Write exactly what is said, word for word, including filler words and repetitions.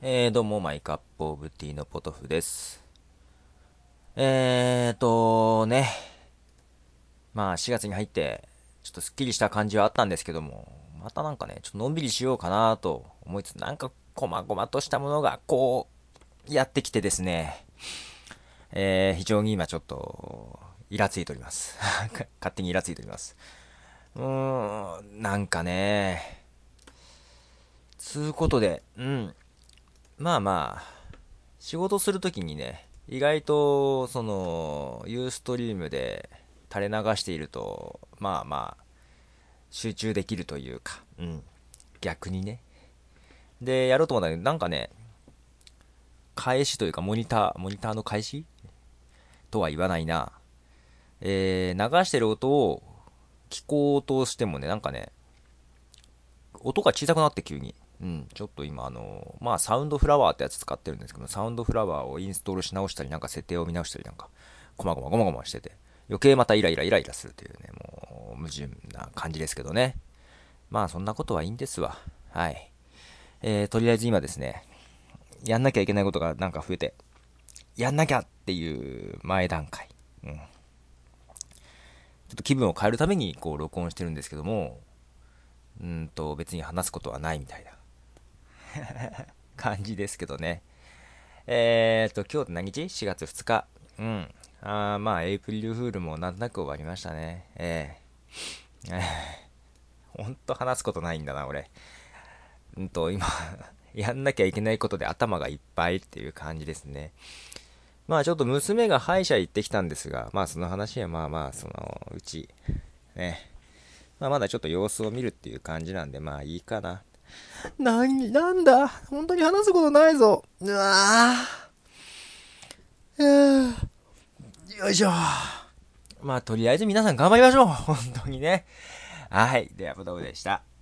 えー、どうも、マイカップオブティーのポトフです。えーとね、まあしがつに入って、ちょっとスッキリした感じはあったんですけども、またなんかね、ちょっとのんびりしようかなと思いつつ、なんかこまごまとしたものがこう、やってきてですね、えー、非常に今ちょっと、イラついております。勝手にイラついております。うーん、なんかね、つうことで、うん、まあまあ、仕事するときにね、意外と、その、ユーストリームで垂れ流していると、まあまあ、集中できるというか、うん、逆にね。で、やろうと思ったら、なんかね、返しというか、モニター、モニターの返しとは言わないな。えー、流してる音を聞こうとしてもね、なんかね、音が小さくなって急に。うん、ちょっと今、あのまあ、サウンドフラワーってやつ使ってるんですけど、サウンドフラワーをインストールし直したり、なんか設定を見直したり、なんか、こまごまごまごましてて、余計またイライライライラするというね、もう、矛盾な感じですけどね。まあ、そんなことはいいんですわ。はい。えー、とりあえず今ですね、やんなきゃいけないことがなんか増えて、やんなきゃっていう前段階。うん。ちょっと気分を変えるために、こう、録音してるんですけども、うんと、別に話すことはないみたいな感じですけどね。えーと、今日って何日？ し 月ふつか。うん。あーまあ、エイプリルフールもなんとなく終わりましたね。えー、えー、ほんと話すことないんだな、俺。うんと、今やんなきゃいけないことで頭がいっぱいっていう感じですね。まあ、ちょっと娘が歯医者行ってきたんですが、まあ、その話はまあまあ、そのうち、ね。まあ、まだちょっと様子を見るっていう感じなんで、まあいいかな。なに、なんだ本当に話すことないぞ。うわぁ。よいしょ。まあ、とりあえず皆さん頑張りましょう。本当にね。はい。では、ボトムでした。